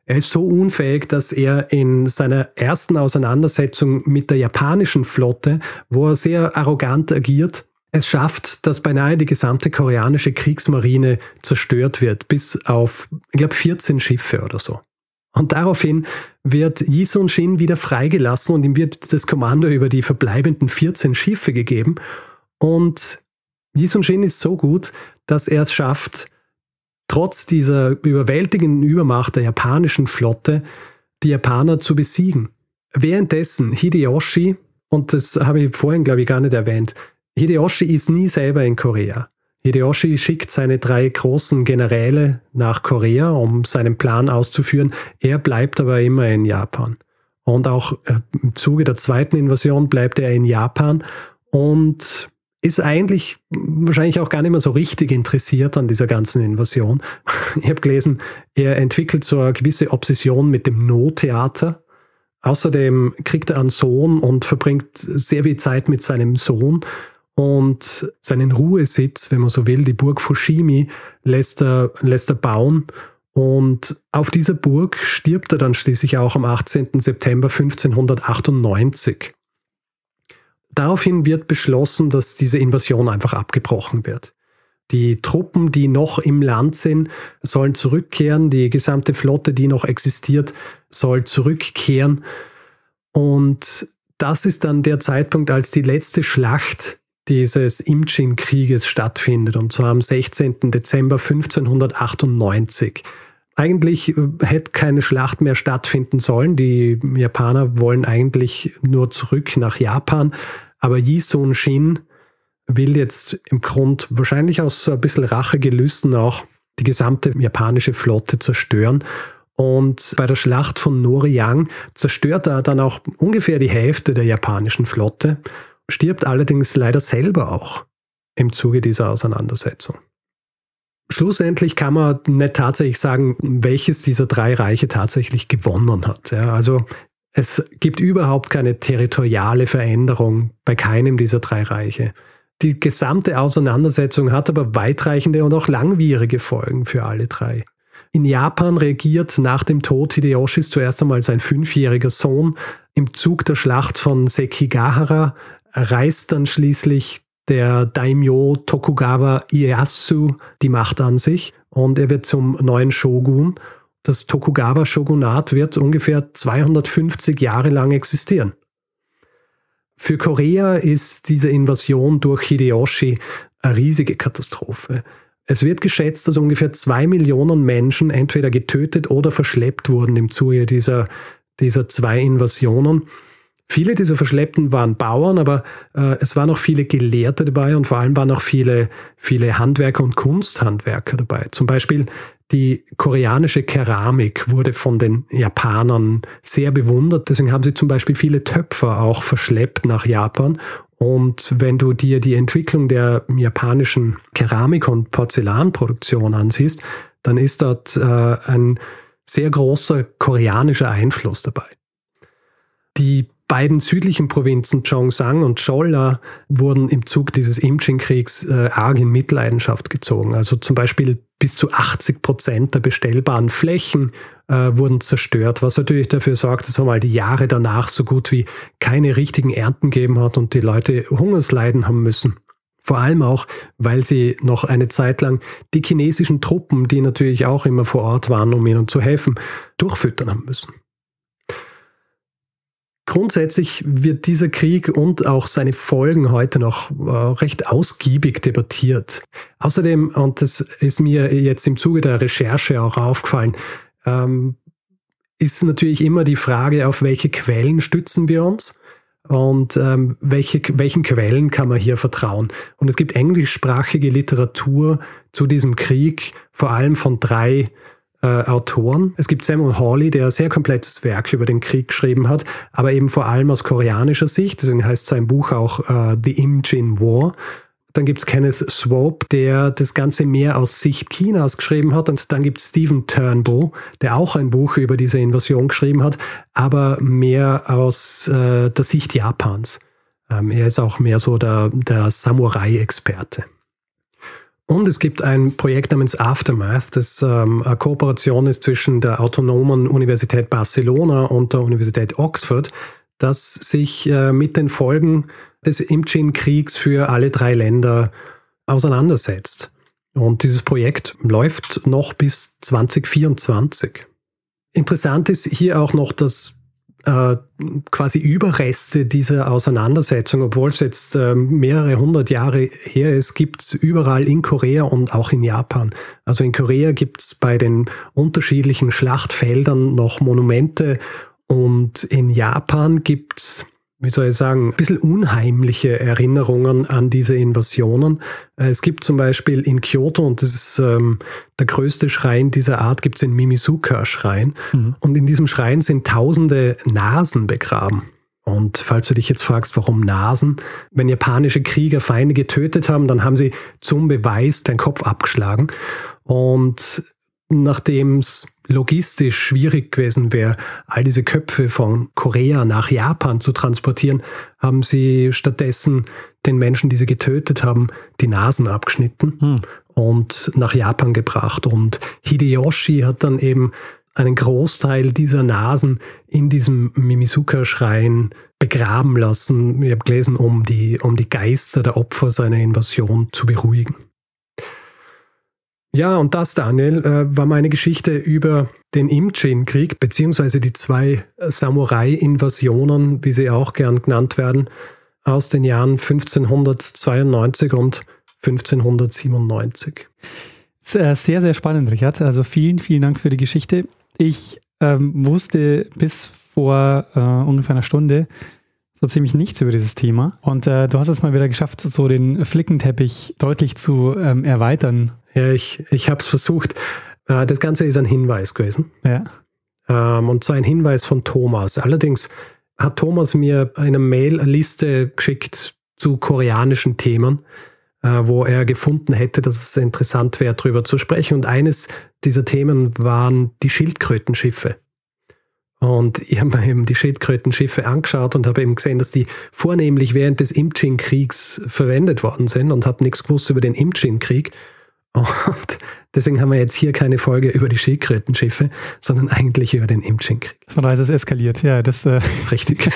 Er ist so unfähig, dass er in seiner ersten Auseinandersetzung mit der japanischen Flotte, wo er sehr arrogant agiert, es schafft, dass beinahe die gesamte koreanische Kriegsmarine zerstört wird, bis auf, ich glaube, vierzehn Schiffe oder so. Und daraufhin wird Yi Sun-shin wieder freigelassen und ihm wird das Kommando über die verbleibenden vierzehn Schiffe gegeben. Und Yi Sun-shin ist so gut, dass er es schafft, trotz dieser überwältigenden Übermacht der japanischen Flotte, die Japaner zu besiegen. Währenddessen Hideyoshi, und das habe ich vorhin, glaube ich, gar nicht erwähnt, Hideyoshi ist nie selber in Korea. Hideyoshi schickt seine drei großen Generäle nach Korea, um seinen Plan auszuführen. Er bleibt aber immer in Japan. Und auch im Zuge der zweiten Invasion bleibt er in Japan und ist eigentlich wahrscheinlich auch gar nicht mehr so richtig interessiert an dieser ganzen Invasion. Ich habe gelesen, er entwickelt so eine gewisse Obsession mit dem No-Theater. Außerdem kriegt er einen Sohn und verbringt sehr viel Zeit mit seinem Sohn. Und seinen Ruhesitz, wenn man so will, die Burg Fushimi, lässt er, lässt er bauen. Und auf dieser Burg stirbt er dann schließlich auch am achtzehnten September fünfzehnhundertachtundneunzig. Daraufhin wird beschlossen, dass diese Invasion einfach abgebrochen wird. Die Truppen, die noch im Land sind, sollen zurückkehren. Die gesamte Flotte, die noch existiert, soll zurückkehren. Und das ist dann der Zeitpunkt, als die letzte Schlacht dieses Imjin-Krieges stattfindet, und zwar am sechzehnten Dezember fünfzehnhundertachtundneunzig. Eigentlich hätte keine Schlacht mehr stattfinden sollen. Die Japaner wollen eigentlich nur zurück nach Japan, aber Yi Sun-shin will jetzt im Grund wahrscheinlich aus so ein bisschen Rachegelüsten auch die gesamte japanische Flotte zerstören. Und bei der Schlacht von Noryang zerstört er dann auch ungefähr die Hälfte der japanischen Flotte, stirbt allerdings leider selber auch im Zuge dieser Auseinandersetzung. Schlussendlich kann man nicht tatsächlich sagen, welches dieser drei Reiche tatsächlich gewonnen hat. Ja, also es gibt überhaupt keine territoriale Veränderung bei keinem dieser drei Reiche. Die gesamte Auseinandersetzung hat aber weitreichende und auch langwierige Folgen für alle drei. In Japan regiert nach dem Tod Hideyoshis zuerst einmal sein fünfjähriger Sohn. Im Zug der Schlacht von Sekigahara reißt dann schließlich der Daimyo Tokugawa Ieyasu die Macht an sich und er wird zum neuen Shogun. Das Tokugawa-Shogunat wird ungefähr zweihundertfünfzig Jahre lang existieren. Für Korea ist diese Invasion durch Hideyoshi eine riesige Katastrophe. Es wird geschätzt, dass ungefähr zwei Millionen Menschen entweder getötet oder verschleppt wurden im Zuge dieser, dieser zwei Invasionen. Viele dieser Verschleppten waren Bauern, aber äh, es waren auch viele Gelehrte dabei und vor allem waren auch viele, viele Handwerker und Kunsthandwerker dabei. Zum Beispiel die koreanische Keramik wurde von den Japanern sehr bewundert. Deswegen haben sie zum Beispiel viele Töpfer auch verschleppt nach Japan. Und wenn du dir die Entwicklung der japanischen Keramik- und Porzellanproduktion ansiehst, dann ist dort äh, ein sehr großer koreanischer Einfluss dabei. Die beiden südlichen Provinzen Gyeongsang und Jeolla wurden im Zug dieses Imjin-Kriegs äh, arg in Mitleidenschaft gezogen. Also zum Beispiel bis zu achtzig Prozent der bestellbaren Flächen äh, wurden zerstört, was natürlich dafür sorgt, dass einmal die Jahre danach so gut wie keine richtigen Ernten gegeben hat und die Leute Hungersleiden haben müssen. Vor allem auch, weil sie noch eine Zeit lang die chinesischen Truppen, die natürlich auch immer vor Ort waren, um ihnen zu helfen, durchfüttern haben müssen. Grundsätzlich wird dieser Krieg und auch seine Folgen heute noch äh, recht ausgiebig debattiert. Außerdem, und das ist mir jetzt im Zuge der Recherche auch aufgefallen, ähm, ist natürlich immer die Frage, auf welche Quellen stützen wir uns und ähm, welche, welchen Quellen kann man hier vertrauen. Und es gibt englischsprachige Literatur zu diesem Krieg, vor allem von drei Äh, Autoren. Es gibt Samuel Hawley, der ein sehr komplettes Werk über den Krieg geschrieben hat, aber eben vor allem aus koreanischer Sicht. Deswegen heißt sein Buch auch äh, The Imjin War. Dann gibt es Kenneth Swope, der das Ganze mehr aus Sicht Chinas geschrieben hat. Und dann gibt es Stephen Turnbull, der auch ein Buch über diese Invasion geschrieben hat, aber mehr aus äh, der Sicht Japans. Ähm, er ist auch mehr so der, der Samurai-Experte. Und es gibt ein Projekt namens Aftermath, das ähm, eine Kooperation ist zwischen der Autonomen Universität Barcelona und der Universität Oxford, das sich äh, mit den Folgen des Imcin-Kriegs für alle drei Länder auseinandersetzt. Und dieses Projekt läuft noch bis zwanzig vierundzwanzig. Interessant ist hier auch noch, dass äh, quasi Überreste dieser Auseinandersetzung, obwohl es jetzt äh, mehrere hundert Jahre her ist, gibt es überall in Korea und auch in Japan. Also in Korea gibt es bei den unterschiedlichen Schlachtfeldern noch Monumente und in Japan gibt es, wie soll ich sagen, ein bisschen unheimliche Erinnerungen an diese Invasionen. Es gibt zum Beispiel in Kyoto, und das ist ähm, der größte Schrein dieser Art, gibt es den Mimizuka-Schrein. Mhm. Und in diesem Schrein sind tausende Nasen begraben. Und falls du dich jetzt fragst, warum Nasen? Wenn japanische Krieger Feinde getötet haben, dann haben sie zum Beweis den Kopf abgeschlagen. Und nachdem es logistisch schwierig gewesen wäre, all diese Köpfe von Korea nach Japan zu transportieren, haben sie stattdessen den Menschen, die sie getötet haben, die Nasen abgeschnitten hm. und nach Japan gebracht. Und Hideyoshi hat dann eben einen Großteil dieser Nasen in diesem Mimizuka-Schrein begraben lassen. Ich habe gelesen, um die, um die Geister der Opfer seiner Invasion zu beruhigen. Ja, und das, Daniel, äh, war meine Geschichte über den Imcin-Krieg, beziehungsweise die zwei Samurai-Invasionen, wie sie auch gern genannt werden, aus den Jahren fünfzehnhundertzweiundneunzig und fünfzehnhundertsiebenundneunzig. Sehr, sehr spannend, Richard. Also vielen, vielen Dank für die Geschichte. Ich ähm, wusste bis vor äh, ungefähr einer Stunde so ziemlich nichts über dieses Thema. Und äh, du hast es mal wieder geschafft, so den Flickenteppich deutlich zu ähm, erweitern. Ja, ich, ich habe es versucht. Äh, das Ganze ist ein Hinweis gewesen. Ja. Ähm, und zwar ein Hinweis von Thomas. Allerdings hat Thomas mir eine Mail, eine Liste geschickt zu koreanischen Themen, äh, wo er gefunden hätte, dass es interessant wäre, darüber zu sprechen. Und eines dieser Themen waren die Schildkrötenschiffe. Und ich habe mir eben die Schildkrötenschiffe angeschaut und habe eben gesehen, dass die vornehmlich während des Imcin-Kriegs verwendet worden sind und habe nichts gewusst über den Imcin-Krieg. Und deswegen haben wir jetzt hier keine Folge über die Schildkrötenschiffe, sondern eigentlich über den Imcin-Krieg. Von daher ist es eskaliert, ja. Das, äh, Richtig.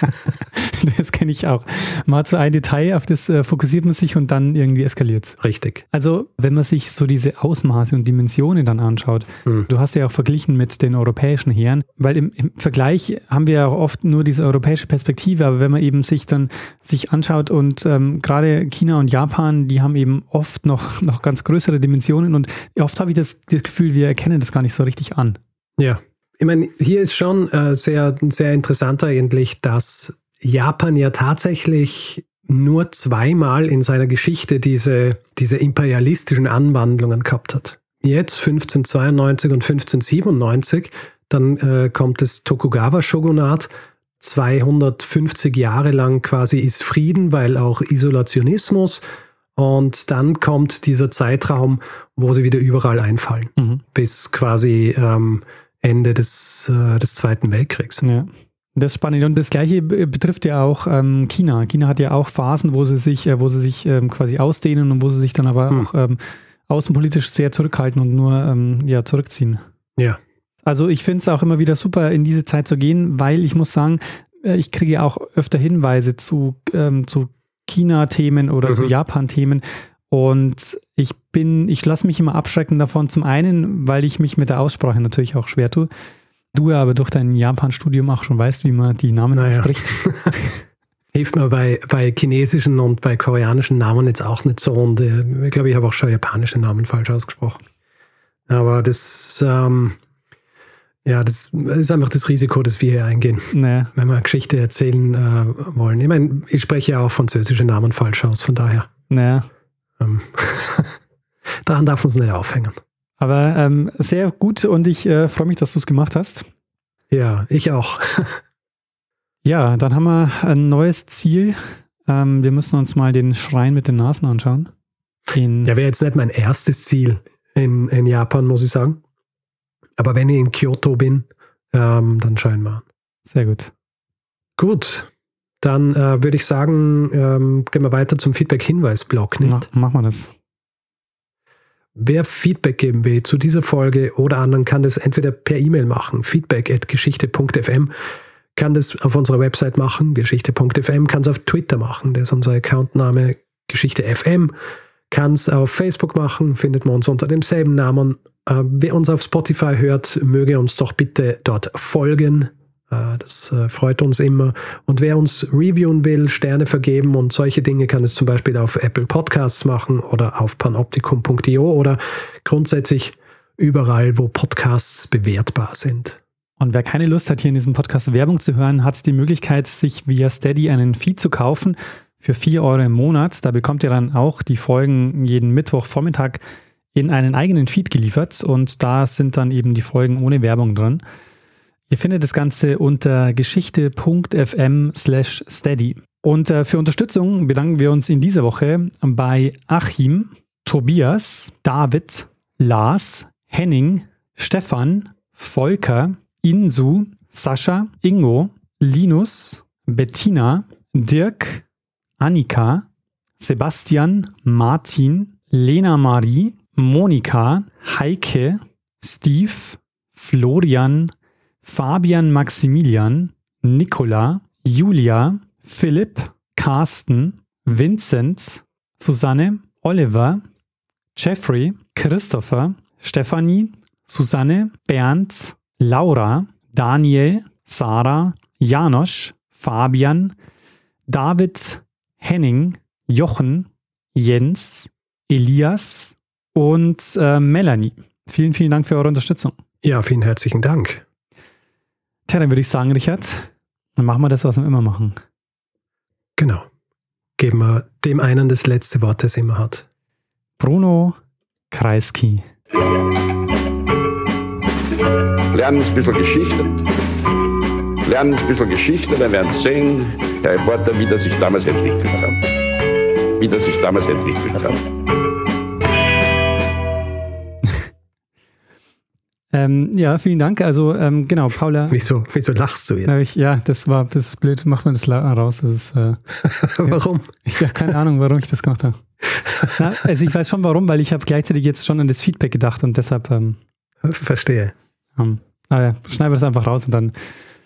Das kenne ich auch. Man hat so ein Detail, auf das äh, fokussiert man sich und dann irgendwie eskaliert es. Richtig. Also, wenn man sich so diese Ausmaße und Dimensionen dann anschaut, hm. du hast ja auch verglichen mit den europäischen Heeren, weil im, im Vergleich haben wir ja auch oft nur diese europäische Perspektive, aber wenn man eben sich dann sich anschaut und ähm, gerade China und Japan, die haben eben oft noch, noch ganz größere Dimensionen und oft habe ich das, das Gefühl, wir erkennen das gar nicht so richtig an. Ja, ich meine, hier ist schon äh, sehr, sehr interessant eigentlich, dass Japan ja tatsächlich nur zweimal in seiner Geschichte diese, diese imperialistischen Anwandlungen gehabt hat. Jetzt fünfzehnhundertzweiundneunzig und fünfzehnhundertsiebenundneunzig, dann äh, kommt das Tokugawa-Shogunat, zweihundertfünfzig Jahre lang quasi ist Frieden, weil auch Isolationismus. Und dann kommt dieser Zeitraum, wo sie wieder überall einfallen, mhm. bis quasi ähm, Ende des, äh, des Zweiten Weltkriegs. Ja. Das ist spannend. Und das Gleiche betrifft ja auch ähm, China. China hat ja auch Phasen, wo sie sich, äh, wo sie sich ähm, quasi ausdehnen und wo sie sich dann aber hm. auch ähm, außenpolitisch sehr zurückhalten und nur ähm, ja, zurückziehen. Ja. Also ich finde es auch immer wieder super, in diese Zeit zu gehen, weil ich muss sagen, äh, ich kriege auch öfter Hinweise zu, ähm, zu China-Themen oder mhm. zu Japan-Themen. Und ich bin, ich lasse mich immer abschrecken davon. Zum einen, weil ich mich mit der Aussprache natürlich auch schwer tue. Du aber durch dein Japan-Studium auch schon weißt, wie man die Namen naja. ausspricht. Hilft mir bei, bei chinesischen und bei koreanischen Namen jetzt auch nicht so. Und ich glaube, ich habe auch schon japanische Namen falsch ausgesprochen. Aber das, ähm, ja, das ist einfach das Risiko, das wir hier eingehen, naja. wenn wir eine Geschichte erzählen äh, wollen. Ich meine, ich spreche ja auch französische Namen falsch aus, von daher. Naja. Ähm, daran darf man uns nicht aufhängen. Aber ähm, sehr gut und ich äh, freue mich, dass du es gemacht hast. Ja, ich auch. Ja, dann haben wir ein neues Ziel. Ähm, wir müssen uns mal den Schrein mit den Nasen anschauen. In ja, wäre jetzt nicht mein erstes Ziel in, in Japan, muss ich sagen. Aber wenn ich in Kyoto bin, ähm, dann schauen wir an. Sehr gut. Gut, dann äh, würde ich sagen, ähm, gehen wir weiter zum Feedback-Hinweis-Blog, nicht? Ma- machen wir das. Wer Feedback geben will zu dieser Folge oder anderen, kann das entweder per E-Mail machen, feedback at geschichte punkt f m, kann das auf unserer Website machen, geschichte punkt f m, kann es auf Twitter machen, das ist unser Accountname Geschichte F M, kann es auf Facebook machen, findet man uns unter demselben Namen. Äh, wer uns auf Spotify hört, möge uns doch bitte dort folgen. Äh, das äh, freut uns immer. Und wer uns reviewen will, Sterne vergeben und solche Dinge, kann es zum Beispiel auf Apple Podcasts machen oder auf panoptikum punkt i o oder grundsätzlich überall, wo Podcasts bewertbar sind. Und wer keine Lust hat, hier in diesem Podcast Werbung zu hören, hat die Möglichkeit, sich via Steady einen Feed zu kaufen für vier Euro im Monat. Da bekommt ihr dann auch die Folgen jeden Mittwochvormittag in einen eigenen Feed geliefert und da sind dann eben die Folgen ohne Werbung drin. Ihr findet das Ganze unter geschichte punkt f m slash steady. Und äh, für Unterstützung bedanken wir uns in dieser Woche bei Achim, Tobias, David, Lars, Henning, Stefan, Volker, Insu, Sascha, Ingo, Linus, Bettina, Dirk, Annika, Sebastian, Martin, Lena Marie, Monika, Heike, Steve, Florian, Fabian Maximilian, Nicola, Julia, Philipp, Carsten, Vincent, Susanne, Oliver, Jeffrey, Christopher, Stefanie, Susanne, Bernd, Laura, Daniel, Sarah, Janosch, Fabian, David, Henning, Jochen, Jens, Elias und äh, Melanie. Vielen, vielen Dank für eure Unterstützung. Ja, vielen herzlichen Dank. Tja, dann würde ich sagen, Richard, dann machen wir das, was wir immer machen. Genau. Geben wir dem einen das letzte Wort, das er immer hat. Bruno Kreisky. Lernen ein bisschen Geschichte. Lernen ein bisschen Geschichte, dann werden Sie sehen, der Reporter, wie das sich damals entwickelt hat. Wie das sich damals entwickelt hat. ähm, ja, vielen Dank. Also, ähm, genau, Paula. Wieso, wieso lachst du jetzt? Ich, ja, das war das ist blöd. Mach mal das raus. Das ist, äh, warum? Ich habe keine Ahnung, warum ich das gemacht habe. Na, also, ich weiß schon warum, weil ich habe gleichzeitig jetzt schon an das Feedback gedacht und deshalb. Ähm, Verstehe. Ähm, aber ja, schneiden wir das einfach raus und dann